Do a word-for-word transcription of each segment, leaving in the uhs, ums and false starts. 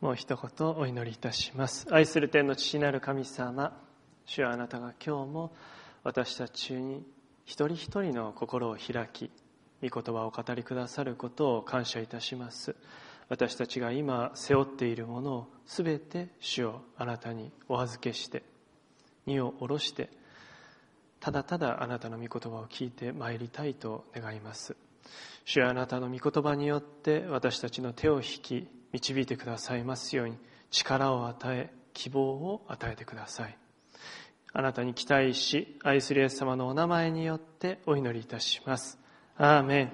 もう一言お祈りいたします。愛する天の父なる神様、主はあなたが今日も私たちに一人一人の心を開き、御言葉を語りくださることを感謝いたします。私たちが今背負っているものをすべて主をあなたにお預けして、荷を下ろして、ただただあなたの御言葉を聞いてまいりたいと願います。主はあなたの御言葉によって私たちの手を引き、導いてくださいますように、力を与え、希望を与えてください。あなたに期待し、愛するイエス様のお名前によってお祈りいたします。アーメン。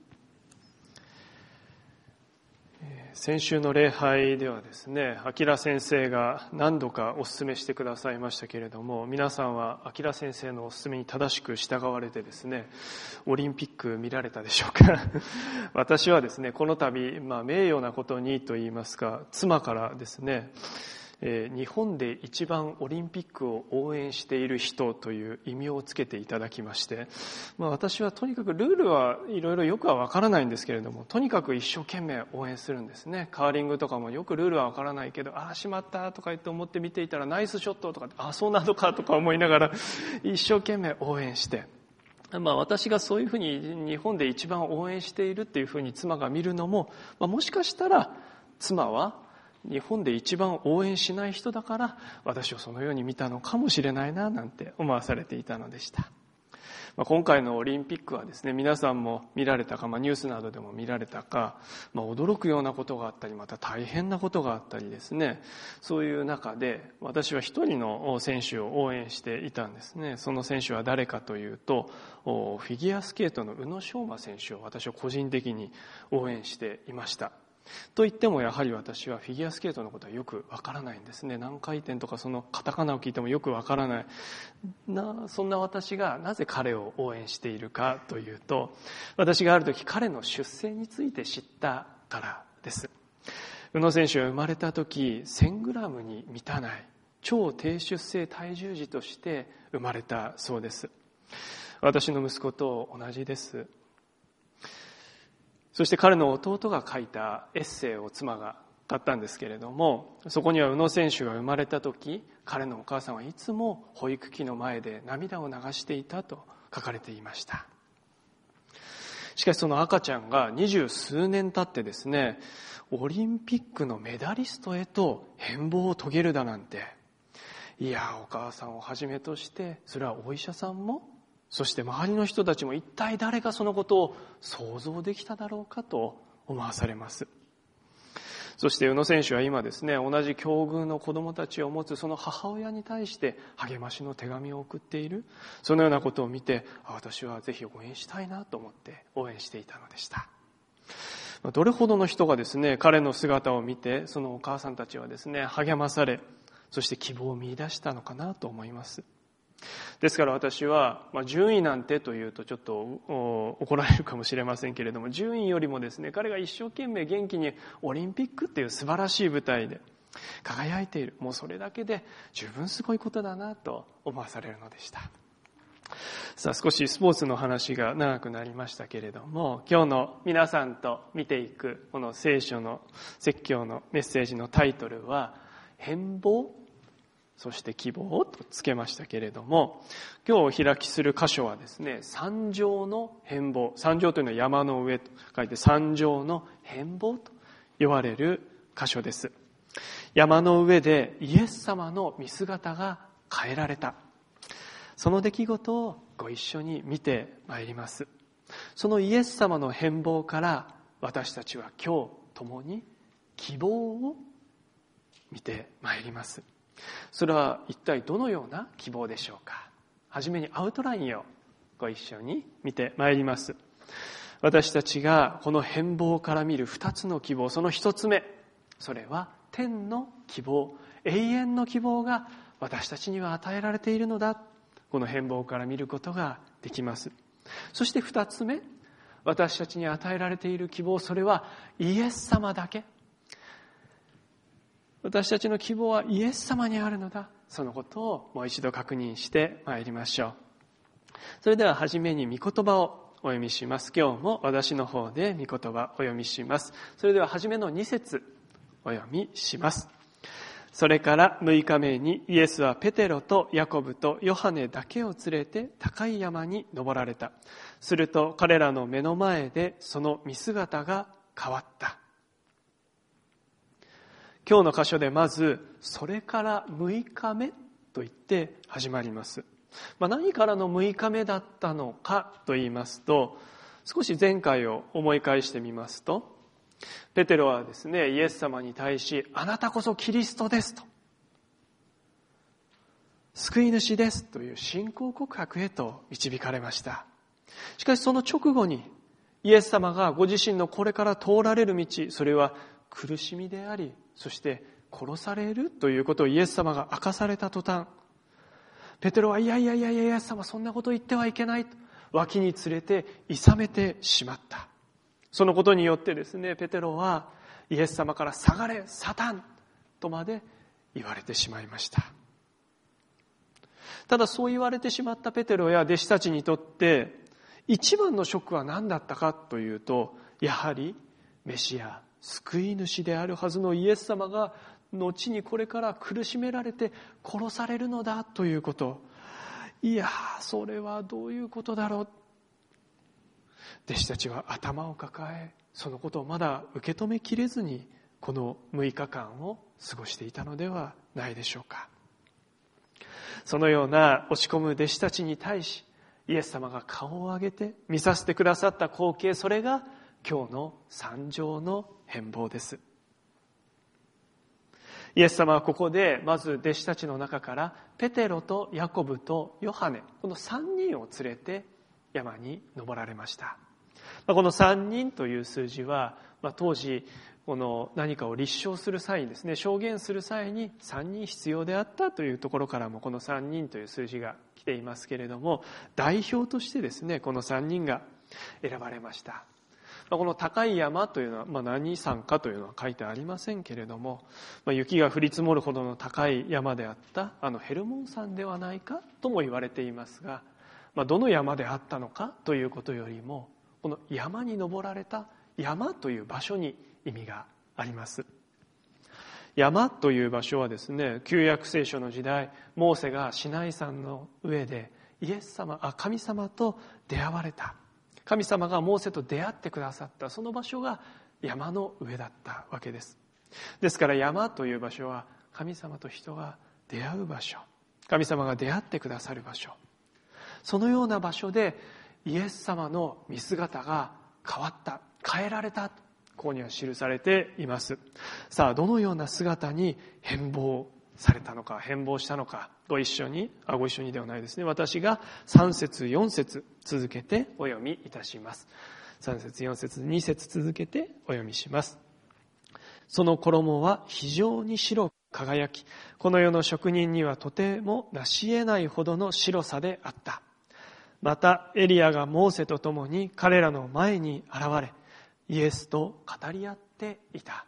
先週の礼拝ではですね、明先生が何度かお勧めしてくださいましたけれども、皆さんは明先生のお勧めに正しく従われてですね、オリンピック見られたでしょうか。私はですね、この度、まあ、名誉なことにと言いますか、妻からですね、えー、日本で一番オリンピックを応援している人という異名をつけていただきまして、まあ、私はとにかくルールはいろいろよくはわからないんですけれども、とにかく一生懸命応援するんですね。カーリングとかもよくルールはわからないけど、ああしまったとか言って思って見ていたらナイスショットとか、ああそうなのかとか思いながら一生懸命応援して、まあ、私がそういうふうに日本で一番応援しているっていうふうに妻が見るのも、まあ、もしかしたら妻は日本で一番応援しない人だから私をそのように見たのかもしれないななんて思わされていたのでした。まあ、今回のオリンピックはですね、皆さんも見られたか、まあ、ニュースなどでも見られたか、まあ、驚くようなことがあったり、また大変なことがあったりですね、そういう中で私は一人の選手を応援していたんですね。その選手は誰かというと、フィギュアスケートの宇野昌磨選手を私は個人的に応援していました。と言ってもやはり私はフィギュアスケートのことはよくわからないんですね。何回転とかそのカタカナを聞いてもよくわからないな。そんな私がなぜ彼を応援しているかというと、私がある時彼の出生について知ったからです。宇野選手は生まれた時せんグラムに満たない超低出生体重児として生まれたそうです。私の息子と同じです。そして彼の弟が書いたエッセイを妻が買ったんですけれども、そこには宇野選手が生まれた時、彼のお母さんはいつも保育器の前で涙を流していたと書かれていました。しかしその赤ちゃんが二十数年経ってですね、オリンピックのメダリストへと変貌を遂げるだなんて、いや、お母さんをはじめとして、それはお医者さんも、そして周りの人たちも一体誰がそのことを想像できただろうかと思わされます。そして宇野選手は今ですね、同じ境遇の子供たちを持つその母親に対して励ましの手紙を送っている、そのようなことを見て、私はぜひ応援したいなと思って応援していたのでした。どれほどの人がですね、彼の姿を見て、そのお母さんたちはですね、励まされ、そして希望を見出したのかなと思います。ですから私は、まあ、順位なんてというとちょっと怒られるかもしれませんけれども、順位よりもですね、彼が一生懸命元気にオリンピックっていう素晴らしい舞台で輝いている、もうそれだけで十分すごいことだなと思わされるのでした。さあ、少しスポーツの話が長くなりましたけれども、今日の皆さんと見ていくこの聖書の説教のメッセージのタイトルは変貌、そして希望とつけましたけれども、今日お開きする箇所はですね、山上の変貌。山上というのは山の上と書いて山上の変貌と言われる箇所です。山の上でイエス様の見姿が変えられた。その出来事をご一緒に見てまいります。そのイエス様の変貌から私たちは今日共に希望を見てまいります。それは一体どのような希望でしょうか。はじめにアウトラインをご一緒に見てまいります。私たちがこの変貌から見る二つの希望、その一つ目、それは天の希望、永遠の希望が私たちには与えられているのだ。この変貌から見ることができます。そして二つ目、私たちに与えられている希望、それはイエス様だけ。私たちの希望はイエス様にあるのだ。そのことをもう一度確認してまいりましょう。それでははじめに御言葉をお読みします。今日も私の方で御言葉をお読みします。それでははじめのに節お読みします。それからむいかめにイエスはペテロとヤコブとヨハネだけを連れて高い山に登られた。すると彼らの目の前でその見姿が変わった。今日の箇所でまず、それからむいかめと言って始まります。まあ、何からのむいかめだったのかと言いますと、少し前回を思い返してみますと、ペテロはですね、イエス様に対し、あなたこそキリストですと、救い主ですという信仰告白へと導かれました。しかしその直後に、イエス様がご自身のこれから通られる道、それは苦しみであり、そして殺されるということをイエス様が明かされた途端、ペテロはいやいやいやいやイエス様そんなこと言ってはいけないと脇に連れて諌めてしまった。そのことによってですね、ペテロはイエス様から下がれサタンとまで言われてしまいました。ただそう言われてしまったペテロや弟子たちにとって一番のショックは何だったかというと、やはりメシア、救い主であるはずのイエス様が後にこれから苦しめられて殺されるのだということ。いやー、それはどういうことだろう。弟子たちは頭を抱え、そのことをまだ受け止めきれずにこのむいかかんを過ごしていたのではないでしょうか。そのような落ち込む弟子たちに対し、イエス様が顔を上げて見させてくださった光景、それが今日の三条の変貌です。イエス様はここでまず弟子たちの中からペテロとヤコブとヨハネ、この三人を連れて山に登られました。この三人という数字は、まあ、当時この何かを立証する際にですね、証言する際に三人必要であったというところからもこの三人という数字が来ていますけれども、代表としてですね、この三人が選ばれました。この高い山というのは、まあ、何山かというのは書いてありませんけれども、まあ、雪が降り積もるほどの高い山であったあのヘルモン山ではないかとも言われていますが、まあ、どの山であったのかということよりも、この山に登られた山という場所に意味があります。山という場所はですね、旧約聖書の時代、モーセがシナイ山の上でイエス様、あ、神様と出会われた。神様がモーセと出会ってくださったその場所が山の上だったわけです。ですから山という場所は神様と人が出会う場所、神様が出会ってくださる場所、そのような場所でイエス様の見姿が変わった、変えられた、ここには記されています。さあ、どのような姿に変貌されたのか、変貌したのか、ご一緒に、あ、ご一緒にではないですね。私がさん節よん節続けてお読みいたします。さん節よん節に節続けてお読みします。その衣は非常に白く輝き、この世の職人にはとても成し得ないほどの白さであった。またエリアがモーセと共に彼らの前に現れ、イエスと語り合っていた。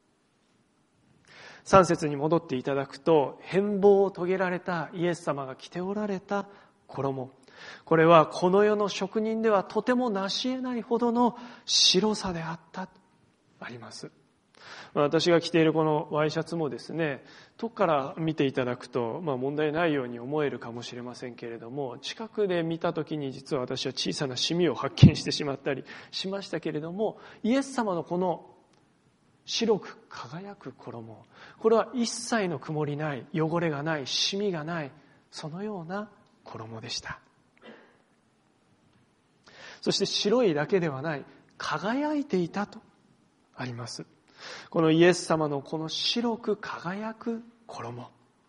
さん節に戻っていただくと、変貌を遂げられたイエス様が着ておられた衣、これはこの世の職人ではとても成し得ないほどの白さであったとあります。私が着ているこのワイシャツもですね、遠くから見ていただくと、まあ、問題ないように思えるかもしれませんけれども、近くで見たときに実は私は小さなシミを発見してしまったりしましたけれども、イエス様のこの白く輝く衣、これは一切の曇りない、汚れがない、シミがない、そのような衣でした。そして白いだけではない、輝いていたとあります。このイエス様のこの白く輝く衣、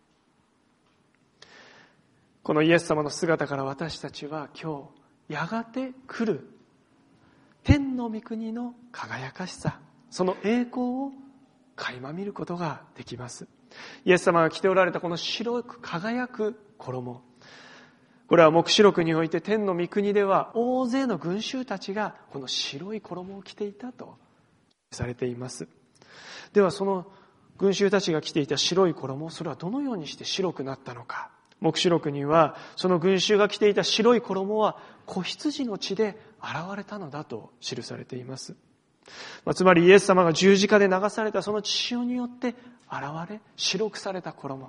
このイエス様の姿から私たちは今日やがて来る天の御国の輝かしさ、その栄光を垣間見ることができます。イエス様が着ておられたこの白く輝く衣、これは黙示録において天の御国では大勢の群衆たちがこの白い衣を着ていたとされています。ではその群衆たちが着ていた白い衣、それはどのようにして白くなったのか。黙示録にはその群衆が着ていた白い衣は子羊の血で現れたのだと記されています。 まあ、つまりイエス様が十字架で流されたその血潮によって現れ、白くされた衣。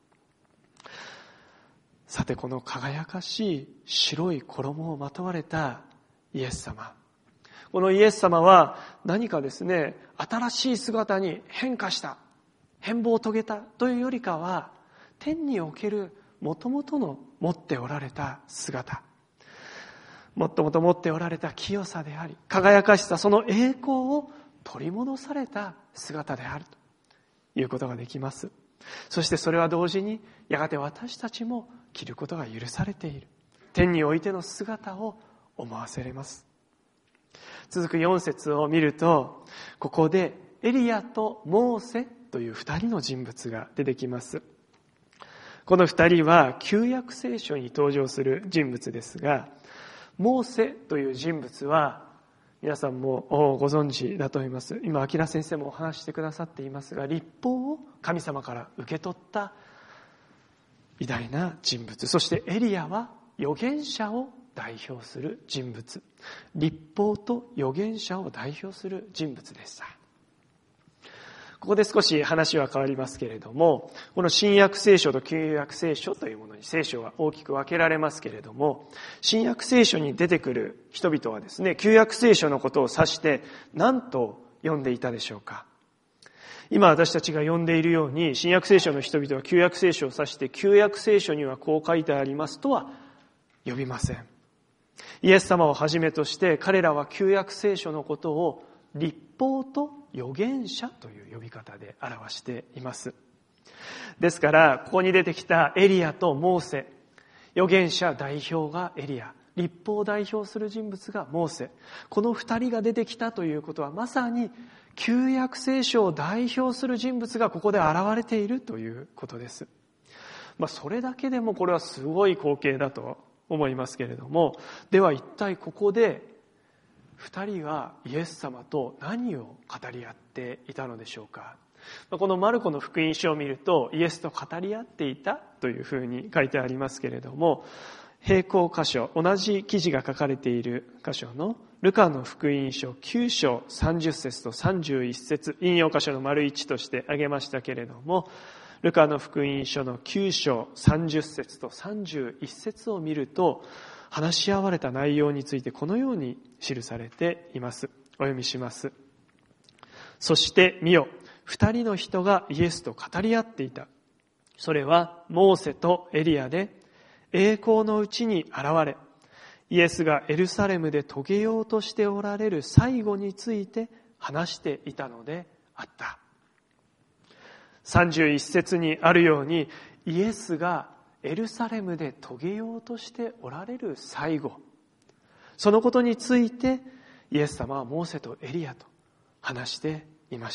さて、この輝かしい白い衣をまとわれたイエス様。このイエス様は何かですね、新しい姿に変化した、変貌を遂げたというよりかは、天における元々の持っておられた姿、もっともと持っておられた清さであり、輝かしさ、その栄光を取り戻された姿であるということができます。そしてそれは同時に、やがて私たちも着ることが許されている。天においての姿を思わせれます。続くよん節を見ると、ここでエリアとモーセという二人の人物が出てきます。この二人は旧約聖書に登場する人物ですが、モーセという人物は皆さんもご存知だと思います。今、明先生もお話してくださっていますが、律法を神様から受け取った偉大な人物。そしてエリアは預言者を代表する人物。律法と預言者を代表する人物でした。ここで少し話は変わりますけれども、この新約聖書と旧約聖書というものに聖書は大きく分けられますけれども、新約聖書に出てくる人々はですね、旧約聖書のことを指して何と呼んでいたでしょうか。今私たちが読んでいるように、新約聖書の人々は旧約聖書を指して、旧約聖書にはこう書いてありますとは呼びません。イエス様をはじめとして彼らは旧約聖書のことを律法と預言者という呼び方で表しています。ですから、ここに出てきたエリアとモーセ、預言者代表がエリア、律法を代表する人物がモーセ、この二人が出てきたということは、まさに旧約聖書を代表する人物がここで現れているということです。まあ、それだけでもこれはすごい光景だと思いますけれども、では一体ここで二人はイエス様と何を語り合っていたのでしょうか。このマルコの福音書を見ると、イエスと語り合っていたというふうに書いてありますけれども、並行箇所、同じ記事が書かれている箇所のルカの福音書きゅう章さんじゅっ節とさんじゅういち節、引用箇所の丸一として挙げましたけれども、ルカの福音書のきゅう章さんじゅっ節とさんじゅういち節を見ると、話し合われた内容についてこのように記されています。お読みします。そして見よ、二人の人がイエスと語り合っていた。それはモーセとエリアで、栄光のうちに現れ、イエスがエルサレムで遂げようとしておられる最後について話していたのであった。さんじゅういち節にあるように、イエスがエルサレムで遂げようとしておられる最後、そのことについてイエス様はモーセとエリアと話していました。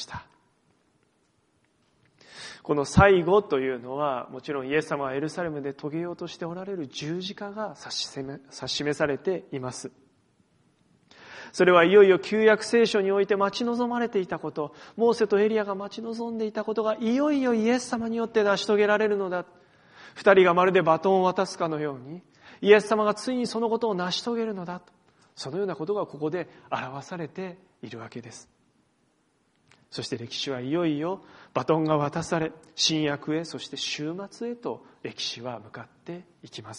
この最後というのは、もちろんイエス様はエルサレムで遂げようとしておられる十字架が指し示されています。それはいよいよ旧約聖書において待ち望まれていたこと、モーセとエリアが待ち望んでいたことがいよいよイエス様によって成し遂げられるのだ。二人がまるでバトンを渡すかのように、イエス様がついにそのことを成し遂げるのだと、そのようなことがここで表されているわけです。そして歴史はいよいよバトンが渡され、新約へ、そして終末へと歴史は向かっていきます。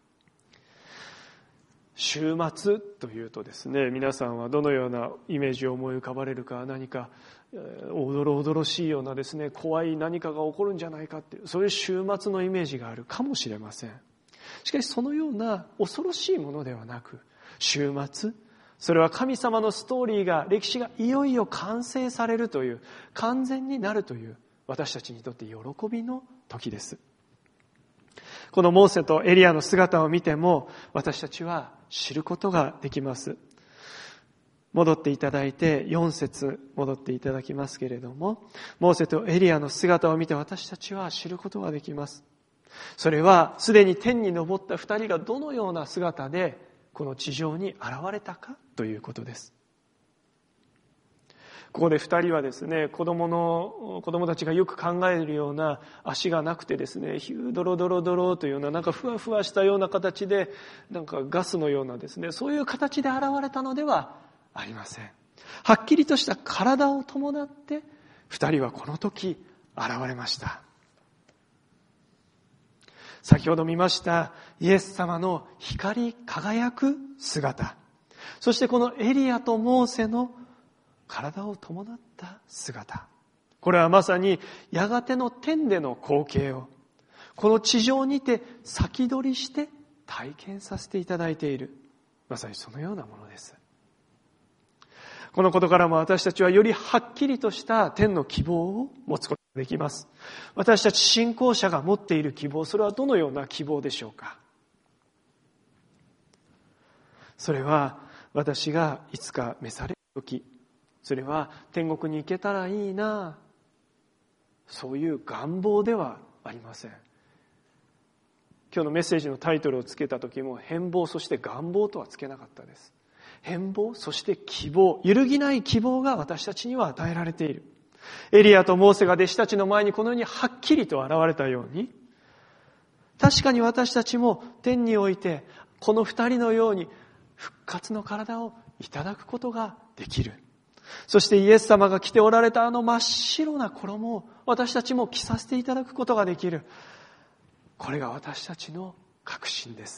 終末というとですね、皆さんはどのようなイメージを思い浮かばれるか。何かおどろおどろしいようなですね、怖い何かが起こるんじゃないかっていう、そういう終末のイメージがあるかもしれません。しかしそのような恐ろしいものではなく、終末、それは神様のストーリーが、歴史がいよいよ完成されるという、完全になるという、私たちにとって喜びの時です。このモーセとエリアの姿を見ても、私たちは知ることができます。戻っていただいて、よん節戻っていただきますけれども、モーセとエリアの姿を見て私たちは知ることができます。それは、すでに天に昇った二人がどのような姿で、この地上に現れたかということです。ここで二人はですね、子供の、子供たちがよく考えるような足がなくてですね、ヒュードロドロドロというような、なんかふわふわしたような形で、なんかガスのようなですね、そういう形で現れたのではありません。 はっきりとした体を伴って二人はこの時現れました。先ほど見ましたイエス様の光り輝く姿、そしてこのエリアとモーセの体を伴った姿、これはまさにやがての天での光景をこの地上にて先取りして体験させていただいている、まさにそのようなものです。このことからも私たちはよりはっきりとした天の希望を持つことができます。私たち信仰者が持っている希望、それはどのような希望でしょうか。それは私がいつか召される時、それは天国に行けたらいいな、そういう願望ではありません。今日のメッセージのタイトルをつけた時も変貌そして願望とはつけなかったです。変貌そして希望、揺るぎない希望が私たちには与えられている。エリアとモーセが弟子たちの前にこのようにはっきりと現れたように、確かに私たちも天においてこの二人のように復活の体をいただくことができる。そしてイエス様が着ておられたあの真っ白な衣を私たちも着させていただくことができる。これが私たちの確信です。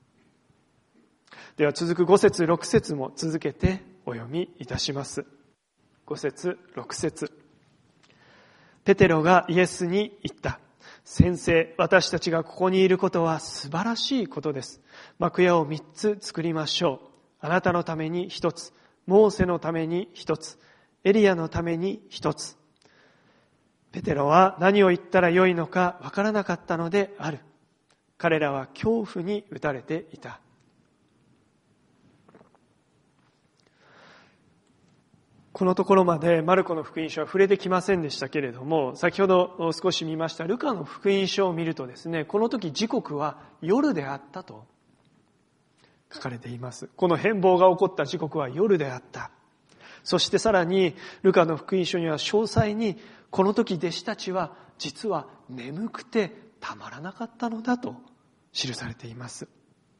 では続くご節ろく節も続けてお読みいたします。ご節ろく節。ペテロがイエスに言った。先生、私たちがここにいることは素晴らしいことです。幕屋を三つ作りましょう。あなたのために一つ、モーセのために一つ、エリアのために一つ。ペテロは何を言ったらよいのかわからなかったのである。彼らは恐怖に打たれていた。このところまでマルコの福音書は触れてきませんでしたけれども、先ほど少し見ましたルカの福音書を見るとですね、この時時刻は夜であったと書かれています。この変貌が起こった時刻は夜であった。そしてさらにルカの福音書には詳細にこの時弟子たちは実は眠くてたまらなかったのだと記されています。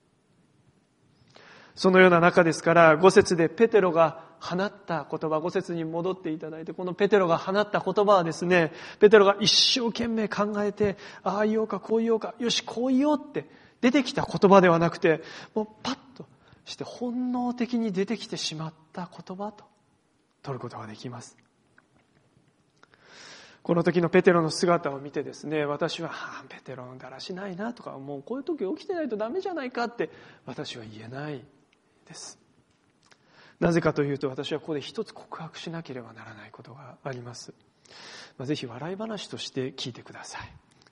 そのような中ですからご節でペテロが放った言葉、ご節に戻っていただいて、このペテロが放った言葉はですね、ペテロが一生懸命考えて、ああ言おうかこう言おうか、よしこう言おうって出てきた言葉ではなくて、もうパッとして本能的に出てきてしまった言葉と取ることができます。この時のペテロの姿を見てですね、私は、ああペテロのだらしないなとか、もうこういう時起きてないとダメじゃないかって私は言えないです。なぜかというと、私はここで一つ告白しなければならないことがあります。まあ、ぜひ笑い話として聞いてください。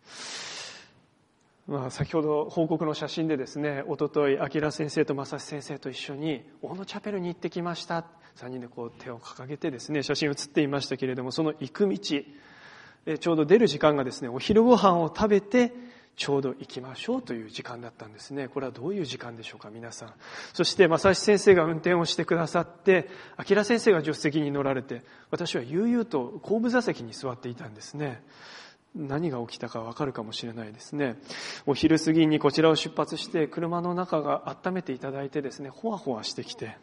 まあ、先ほど報告の写真でですね、おととい、明先生と正先生と一緒に大野チャペルに行ってきました。さんにんでこう手を掲げてですね、写真写っていましたけれども、その行く道、ちょうど出る時間がですね、お昼ご飯を食べて、ちょうど行きましょうという時間だったんですね。これはどういう時間でしょうか、皆さん。そして、正志先生が運転をしてくださって、明先生が助手席に乗られて、私は悠々と後部座席に座っていたんですね。何が起きたかわかるかもしれないですね。お昼過ぎにこちらを出発して、車の中が温めていただいてですね、ほわほわしてきて、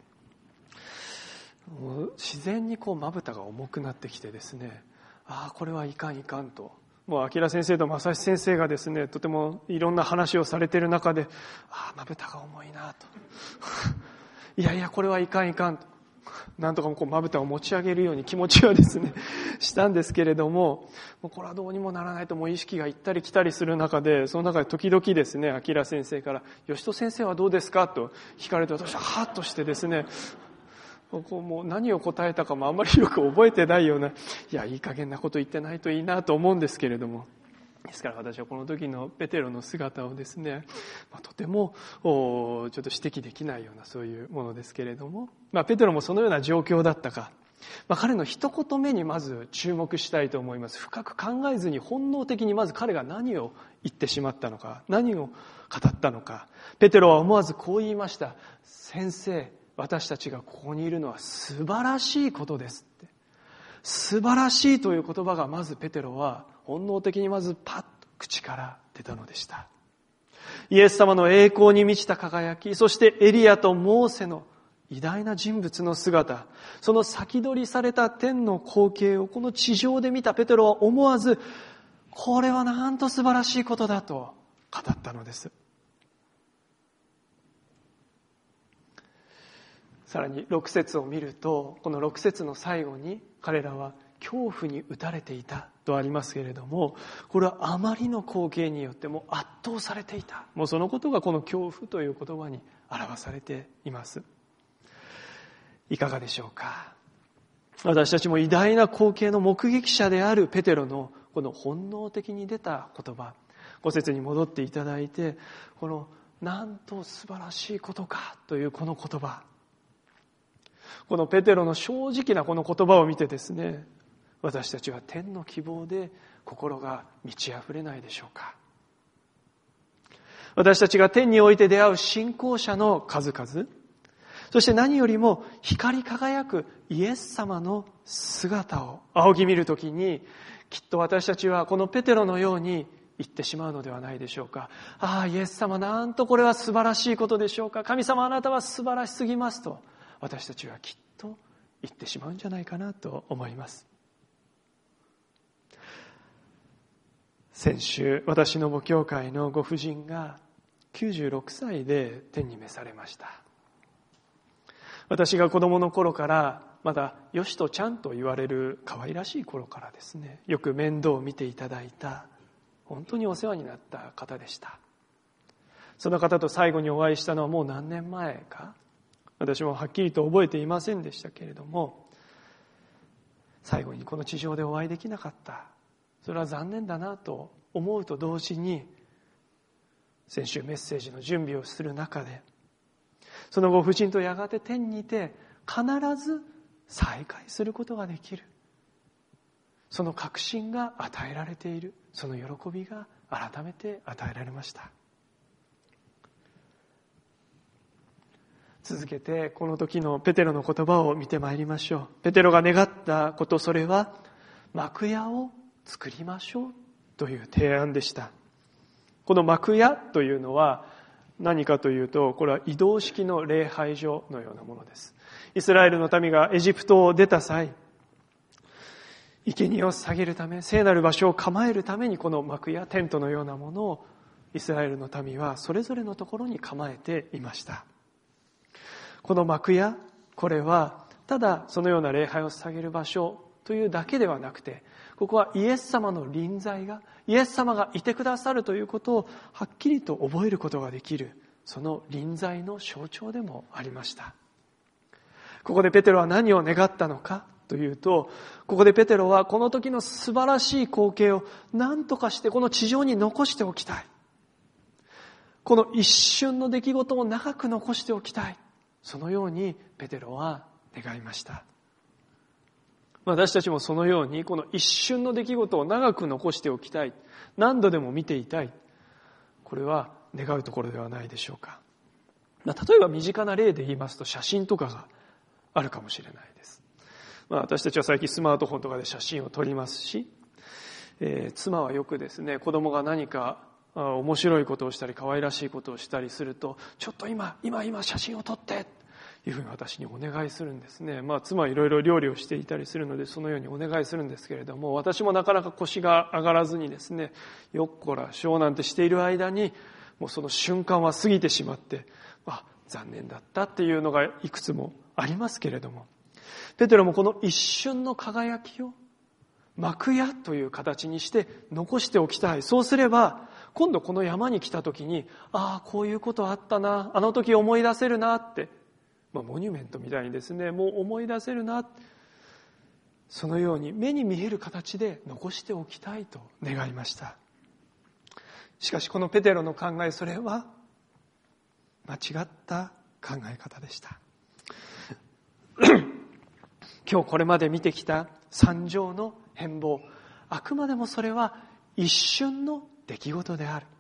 自然にこうまぶたが重くなってきてですね、ああ、これはいかんいかんと。もう明先生と正志先生がですね、とてもいろんな話をされている中で、ああ、まぶたが重いなと。いやいや、これはいかんいかんと。なんとかこうまぶたを持ち上げるように気持ちはですね、したんですけれども、もうこれはどうにもならないと、もう意識が行ったり来たりする中で、その中で時々ですね、明先生から、吉戸先生はどうですかと聞かれて、私はハッとしてですね、こうもう何を答えたかもあんまりよく覚えてないような、いや、いい加減なこと言ってないといいなと思うんですけれども、ですから私はこの時のペテロの姿をですね、まあ、とてもちょっと指摘できないようなそういうものですけれども、まあ、ペテロもそのような状況だったか、まあ、彼の一言目にまず注目したいと思います。深く考えずに本能的にまず彼が何を言ってしまったのか、何を語ったのか。ペテロは思わずこう言いました。先生、私たちがここにいるのは素晴らしいことですって。素晴らしいという言葉がまずペテロは本能的にまずパッと口から出たのでした。イエス様の栄光に満ちた輝き、そしてエリアとモーセの偉大な人物の姿、その先取りされた天の光景をこの地上で見たペテロは思わず、これはなんと素晴らしいことだと語ったのです。さらにろく節を見ると、このろく節の最後に彼らは恐怖に打たれていたとありますけれども、これはあまりの光景によってもう圧倒されていた。もうそのことがこの恐怖という言葉に表されています。いかがでしょうか。私たちも偉大な光景の目撃者であるペテロのこの本能的に出た言葉、ご節に戻っていただいて、このなんと素晴らしいことかというこの言葉、このペテロの正直なこの言葉を見てですね、私たちは天の希望で心が満ち溢れないでしょうか。私たちが天において出会う信仰者の数々、そして何よりも光り輝くイエス様の姿を仰ぎ見るときに、きっと私たちはこのペテロのように言ってしまうのではないでしょうか。ああ、イエス様、なんとこれは素晴らしいことでしょうか。神様、あなたは素晴らしすぎますと、私たちはきっと言ってしまうんじゃないかなと思います。先週、私の母教会のご婦人がきゅうじゅうろくさいで天に召されました。私が子供の頃から、まだよしとちゃんと言われる可愛らしい頃からですね、よく面倒を見ていただいた、本当にお世話になった方でした。その方と最後にお会いしたのはもう何年前か、私もはっきりと覚えていませんでしたけれども、最後にこの地上でお会いできなかった。それは残念だなと思うと同時に、先週メッセージの準備をする中で、そのご婦人とやがて天にて必ず再会することができる。その確信が与えられている。その喜びが改めて与えられました。続けてこの時のペテロの言葉を見てまいりましょう。ペテロが願ったこと、それは幕屋を作りましょうという提案でした。この幕屋というのは何かというと、これは移動式の礼拝所のようなものです。イスラエルの民がエジプトを出た際、生贄を捧げるため、聖なる場所を構えるために、この幕やテントのようなものをイスラエルの民はそれぞれのところに構えていました。この幕や、これはただそのような礼拝を捧げる場所というだけではなくて、ここはイエス様の臨在が、イエス様がいてくださるということをはっきりと覚えることができる、その臨在の象徴でもありました。ここでペテロは何を願ったのかというと、ここでペテロはこの時の素晴らしい光景を何とかしてこの地上に残しておきたい。この一瞬の出来事を長く残しておきたい。そのようにペテロは願いました。私たちもそのようにこの一瞬の出来事を長く残しておきたい。何度でも見ていたい。これは願うところではないでしょうか。例えば身近な例で言いますと、写真とかがあるかもしれないです。まあ、私たちは最近スマートフォンとかで写真を撮りますし、えー、妻はよくですね、子供が何か面白いことをしたり可愛らしいことをしたりすると、ちょっと今今今写真を撮ってというふうに私にお願いするんですね。まあ妻はいろいろ料理をしていたりするので、そのようにお願いするんですけれども、私もなかなか腰が上がらずにですね、よっこらしょうなんてしている間に、もうその瞬間は過ぎてしまって、あ、残念だったっていうのがいくつもありますけれども、ペテロもこの一瞬の輝きを幕屋という形にして残しておきたい。そうすれば今度この山に来た時に、ああこういうことあったな、あの時思い出せるなって、まあ、モニュメントみたいにですね、もう思い出せるな、そのように目に見える形で残しておきたいと願いました。しかしこのペテロの考え、それは間違った考え方でした。今日これまで見てきた三条の変貌、あくまでもそれは一瞬の出来事である。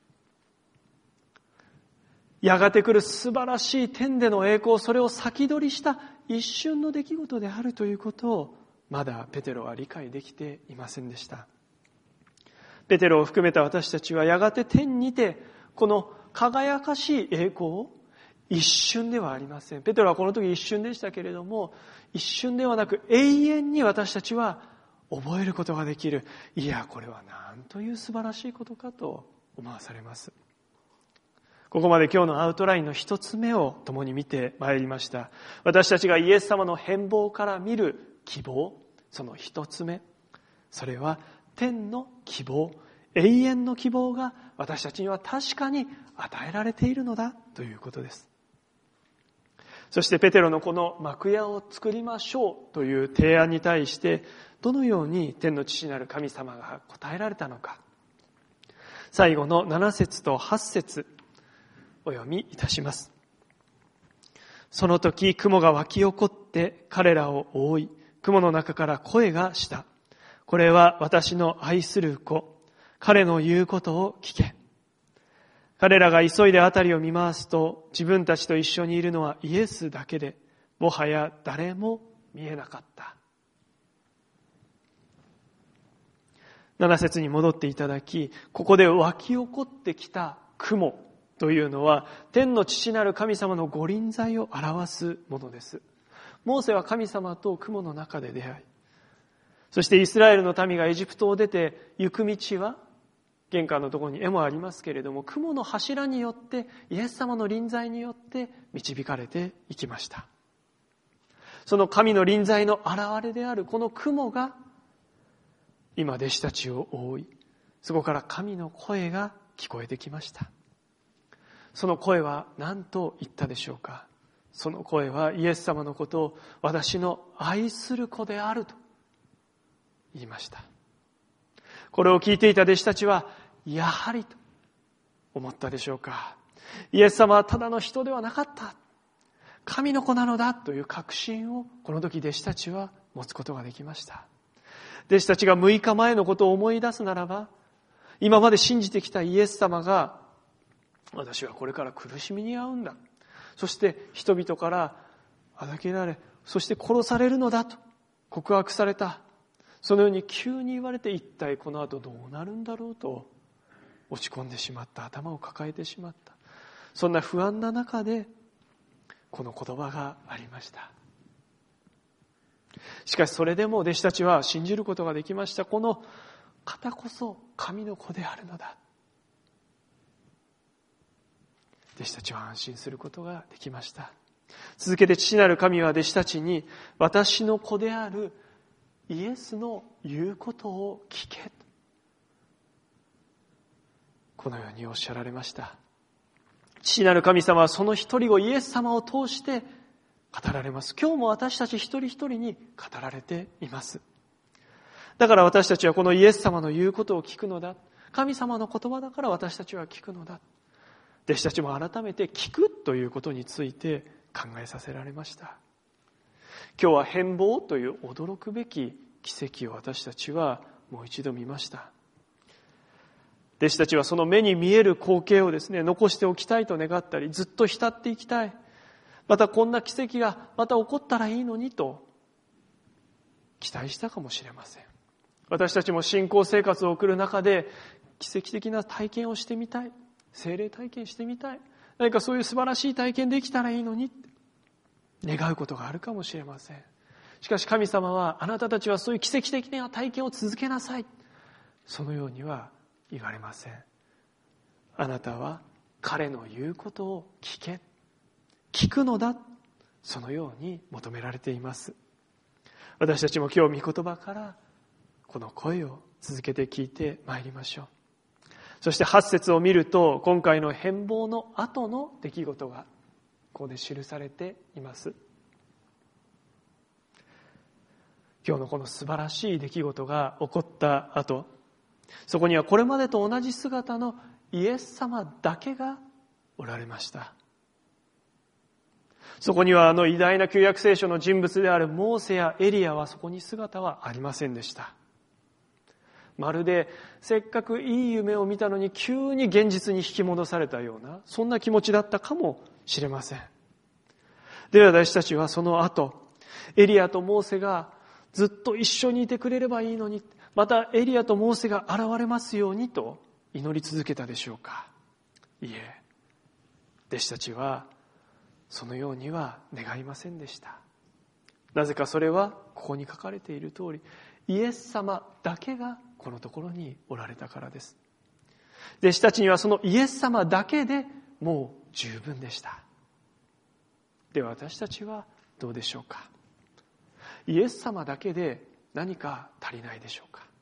やがて来る素晴らしい天での栄光、それを先取りした一瞬の出来事であるということを、まだペテロは理解できていませんでした。ペテロを含めた私たちはやがて天にてこの輝かしい栄光を一瞬ではありません。ペテロはこの時一瞬でしたけれども、一瞬ではなく永遠に私たちは覚えることができる。いや、これはなんという素晴らしいことかと思わされます。ここまで今日のアウトラインの一つ目を共に見てまいりました。私たちがイエス様の変貌から見る希望、その一つ目、それは天の希望、永遠の希望が私たちには確かに与えられているのだということです。そしてペテロのこの幕屋を作りましょうという提案に対してどのように天の父なる神様が答えられたのか。最後のなな節とはち節お読みいたします。その時雲が湧き起こって彼らを覆い、雲の中から声がした。これは私の愛する子。彼の言うことを聞け。彼らが急いで辺りを見回すと、自分たちと一緒にいるのはイエスだけで、もはや誰も見えなかった。なな節に戻っていただき、ここで湧き起こってきた雲というのは、天の父なる神様の御臨在を表すものです。モーセは神様と雲の中で出会い、そしてイスラエルの民がエジプトを出て行く道は、玄関のところに絵もありますけれども、雲の柱によってイエス様の臨在によって導かれていきました。その神の臨在の現れであるこの雲が今弟子たちを覆い、そこから神の声が聞こえてきました。その声は何と言ったでしょうか。その声はイエス様のことを私の愛する子であると言いました。これを聞いていた弟子たちはやはりと思ったでしょうか。イエス様はただの人ではなかった、神の子なのだという確信をこの時弟子たちは持つことができました。弟子たちがむいかまえのことを思い出すならば、今まで信じてきたイエス様が、私はこれから苦しみに遭うんだ、そして人々からあだけられ、そして殺されるのだと告白された。そのように急に言われて、一体この後どうなるんだろうと落ち込んでしまった、頭を抱えてしまった。そんな不安な中でこの言葉がありました。しかしそれでも弟子たちは信じることができました。この方こそ神の子であるのだ。弟子たちは安心することができました。続けて父なる神は弟子たちに、私の子であるイエスの言うことを聞け、このようにおっしゃられました。父なる神様はその一人をイエス様を通して語られます。今日も私たち一人一人に語られています。だから私たちはこのイエス様の言うことを聞くのだ。神様の言葉だから私たちは聞くのだ。弟子たちも改めて聞くということについて考えさせられました。今日は変貌という驚くべき奇跡を私たちはもう一度見ました。弟子たちはその目に見える光景をですね、残しておきたいと願ったり、ずっと浸っていきたい。またこんな奇跡がまた起こったらいいのにと期待したかもしれません。私たちも信仰生活を送る中で奇跡的な体験をしてみたい。聖霊体験してみたい。何かそういう素晴らしい体験できたらいいのにって願うことがあるかもしれません。しかし神様は、あなたたちはそういう奇跡的な体験を続けなさい、そのようには言われません。あなたは彼の言うことを聞け、聞くのだ、そのように求められています。私たちも今日御言葉からこの声を続けて聞いてまいりましょう。そしてはち節を見ると、今回の変貌の後の出来事がここで記されています。今日のこの素晴らしい出来事が起こった後、そこにはこれまでと同じ姿のイエス様だけがおられました。そこにはあの偉大な旧約聖書の人物であるモーセやエリアはそこに姿はありませんでした。まるでせっかくいい夢を見たのに急に現実に引き戻されたような、そんな気持ちだったかもしれません。では私たちはその後、エリアとモーセがずっと一緒にいてくれればいいのに、またエリアとモーセが現れますようにと祈り続けたでしょうか。いえ、弟子たちはそのようには願いませんでした。なぜかそれはここに書かれている通り、イエス様だけがこのところにおられたからです。弟子たちにはそのイエス様だけでもう十分でした。では私たちはどうでしょうか。イエス様だけで何か足りないでしょうか。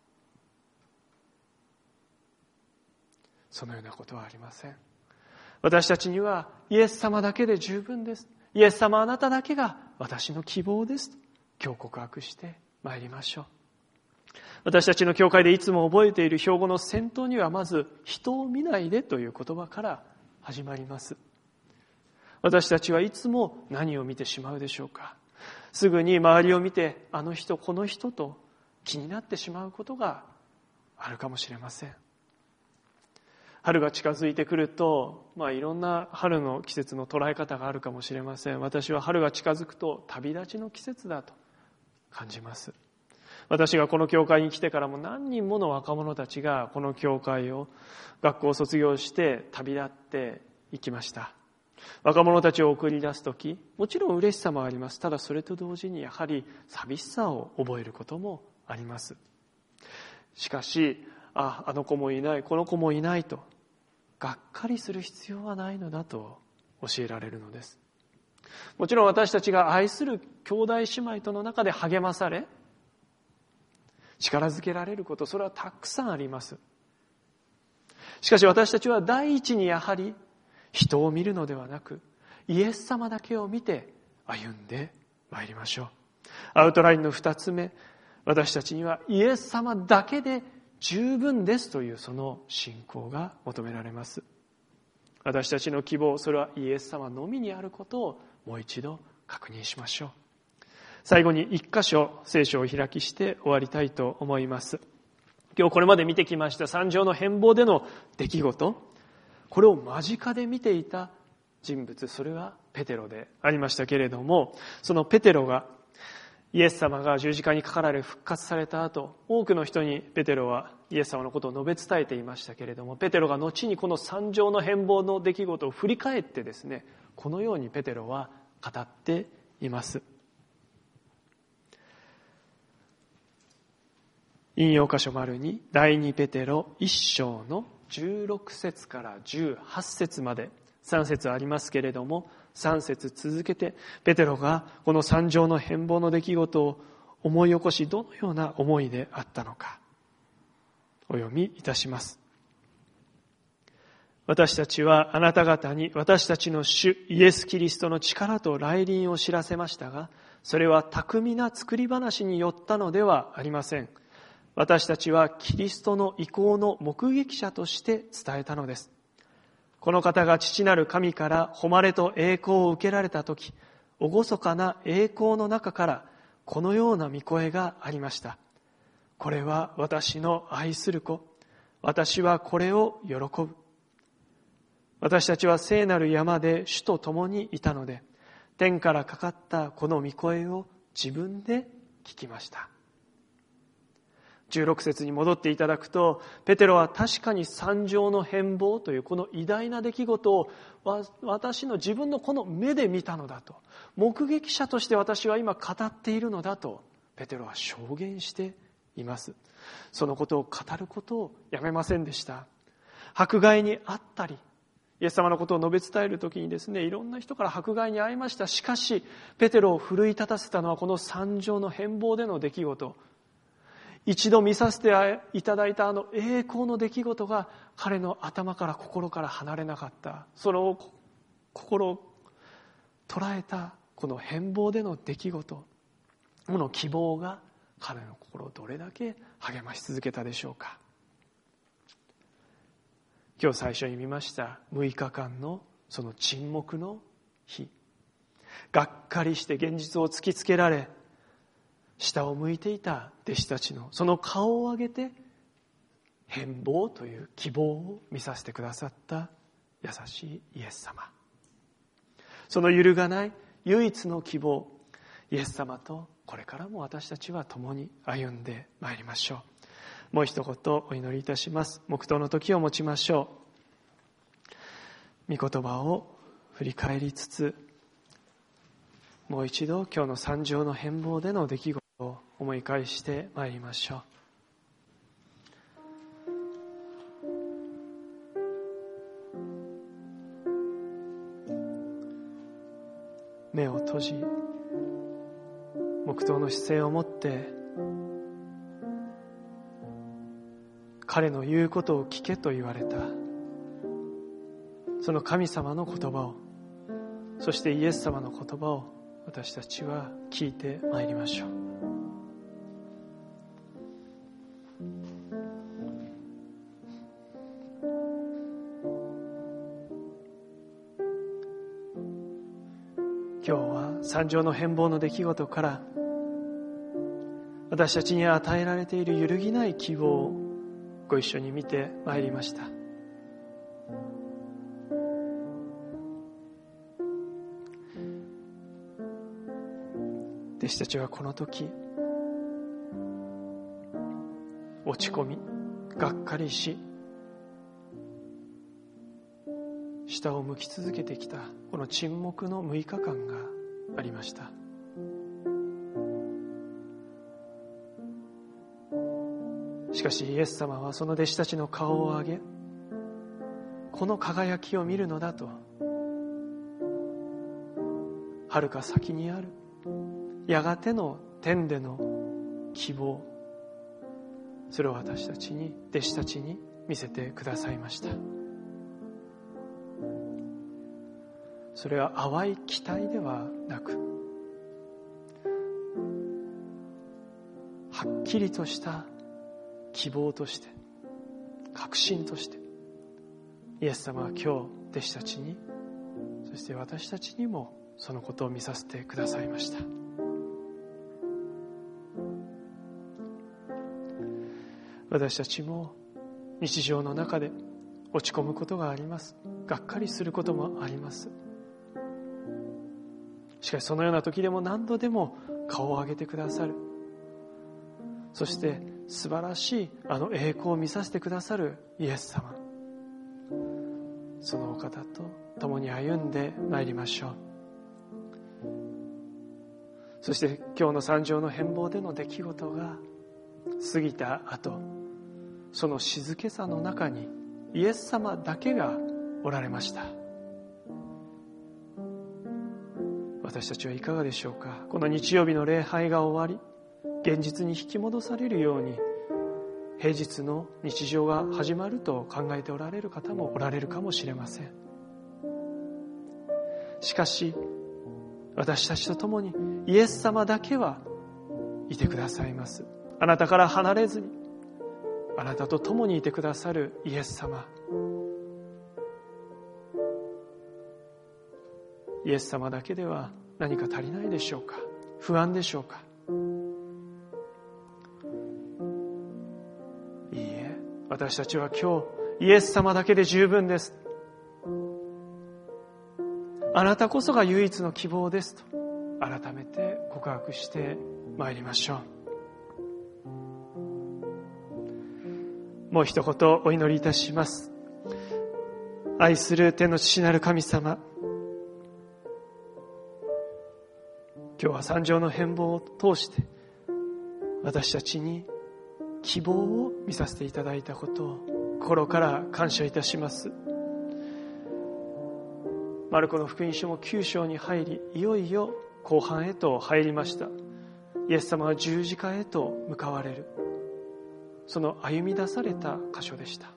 そのようなことはありません。私たちにはイエス様だけで十分です。イエス様あなただけが私の希望です。今日告白してまいりましょう。私たちの教会でいつも覚えている標語の先頭にはまず人を見ないでという言葉から始まります。私たちはいつも何を見てしまうでしょうか。すぐに周りを見てあの人この人と気になってしまうことがあるかもしれません。春が近づいてくると、まあ、いろんな春の季節の捉え方があるかもしれません。私は春が近づくと旅立ちの季節だと感じます。私がこの教会に来てからも何人もの若者たちがこの教会を学校を卒業して旅立っていきました。若者たちを送り出すとき、もちろん嬉しさもあります。ただそれと同時にやはり寂しさを覚えることもあります。しかし、あ、あの子もいない、この子もいないとがっかりする必要はないのだと教えられるのです。もちろん私たちが愛する兄弟姉妹との中で励まされ、力づけられること、それはたくさんあります。しかし私たちは第一にやはり人を見るのではなく、イエス様だけを見て歩んでまいりましょう。アウトラインの二つ目、私たちにはイエス様だけで十分ですというその信仰が求められます。私たちの希望、それはイエス様のみにあることをもう一度確認しましょう。最後に一箇所聖書を開きして終わりたいと思います。今日これまで見てきました山上の変貌での出来事、これを間近で見ていた人物、それはペテロでありましたけれども、そのペテロがイエス様が十字架にかかられ復活された後、多くの人にペテロはイエス様のことを述べ伝えていましたけれども、ペテロが後にこの山上の変貌の出来事を振り返ってですね、このようにペテロは語っています。引用箇所丸に第二ペテロ一章のじゅうろく節からじゅうはち節までさん節ありますけれども、さん節続けてペテロがこの山上の変貌の出来事を思い起こし、どのような思いであったのかお読みいたします。私たちはあなた方に私たちの主イエス・キリストの力と来臨を知らせましたが、それは巧みな作り話によったのではありません。私たちはキリストの意向の目撃者として伝えたのです。この方が父なる神から誉れと栄光を受けられたとき、厳かな栄光の中からこのような御声がありました。これは私の愛する子。私はこれを喜ぶ。私たちは聖なる山で主と共にいたので、天からかかったこの御声を自分で聞きました。じゅうろく節に戻っていただくと、ペテロは確かに山上の変貌というこの偉大な出来事を私の自分のこの目で見たのだと、目撃者として私は今語っているのだとペテロは証言しています。そのことを語ることをやめませんでした。迫害にあったり、イエス様のことを述べ伝えるときにですね、いろんな人から迫害に遭いました。しかしペテロを奮い立たせたのはこの山上の変貌での出来事、一度見させていただいたあの栄光の出来事が彼の頭から心から離れなかった。その心を捉えたこの変貌での出来事、この希望が彼の心をどれだけ励まし続けたでしょうか。今日最初に見ましたむいかかんのその沈黙の日、がっかりして現実を突きつけられ下を向いていた弟子たちのその顔を上げて変貌という希望を見させてくださった優しいイエス様、その揺るがない唯一の希望イエス様とこれからも私たちは共に歩んでまいりましょう。もう一言お祈りいたします。黙祷の時を持ちましょう。御言葉を振り返りつつもう一度今日の山上の変貌での出来事を思い返してまいりましょう。目を閉じ、黙祷の姿勢を持って彼の言うことを聞けと言われたその神様の言葉を、そしてイエス様の言葉を私たちは聞いてまいりましょう。今日は山上の変貌の出来事から私たちに与えられている揺るぎない希望をご一緒に見てまいりました。弟子たちはこの時落ち込み、がっかりし、下を向き続けてきたこの沈黙のむいかかんがありました。しかしイエス様はその弟子たちの顔を上げ、この輝きを見るのだと、遥か先にあるやがての天での希望、それを私たちに、弟子たちに見せてくださいました。それは淡い期待ではなく、はっきりとした希望として、確信として、イエス様は今日弟子たちに、そして私たちにもそのことを見させてくださいました。私たちも日常の中で落ち込むことがあります。がっかりすることもあります。しかしそのような時でも何度でも顔を上げてくださる。そして素晴らしいあの栄光を見させてくださるイエス様。そのお方と共に歩んでまいりましょう。そして今日の山上の変貌での出来事が過ぎた後、その静けさの中にイエス様だけがおられました。私たちはいかがでしょうか。この日曜日の礼拝が終わり、現実に引き戻されるように平日の日常が始まると考えておられる方もおられるかもしれません。しかし私たちと共にイエス様だけはいてくださいます。あなたから離れずに、あなたと共にいてくださるイエス様。イエス様だけでは何か足りないでしょうか。不安でしょうか。いいえ、私たちは今日イエス様だけで十分です。あなたこそが唯一の希望ですと改めて告白してまいりましょう。もう一言お祈りいたします。愛する天の父なる神様、今日は山上の変貌を通して私たちに希望を見させていただいたことを心から感謝いたします。マルコの福音書もきゅう章に入り、いよいよ後半へと入りました。イエス様は十字架へと向かわれる、その歩み出された箇所でした。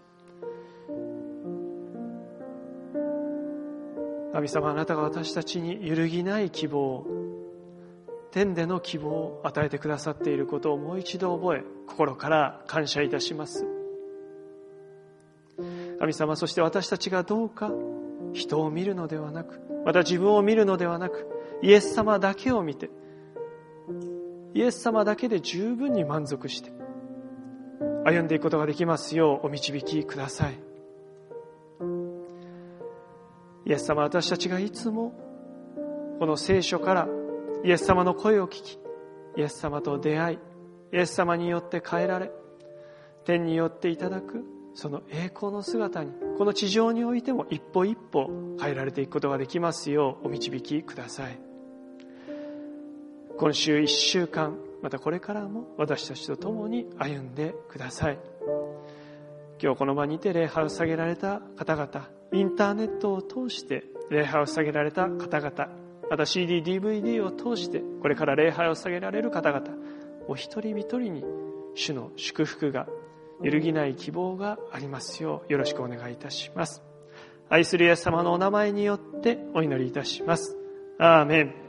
神様、あなたが私たちに揺るぎない希望、天での希望を与えてくださっていることをもう一度覚え、心から感謝いたします。神様、そして私たちがどうか人を見るのではなく、また自分を見るのではなく、イエス様だけを見て、イエス様だけで十分に満足して歩んでいくことができますようお導きください。イエス様、私たちがいつもこの聖書からイエス様の声を聞き、イエス様と出会い、イエス様によって変えられ、天によっていただくその栄光の姿に、この地上においても一歩一歩変えられていくことができますようお導きください。 今週一週間、またこれからも私たちと共に歩んでください。今日この場にて礼拝を捧げられた方々、インターネットを通して礼拝を捧げられた方々、また シーディー、ディーブイディー を通してこれから礼拝を捧げられる方々、お一人一人に主の祝福が、揺るぎない希望がありますようよろしくお願いいたします。愛するイエス様のお名前によってお祈りいたします。アーメン。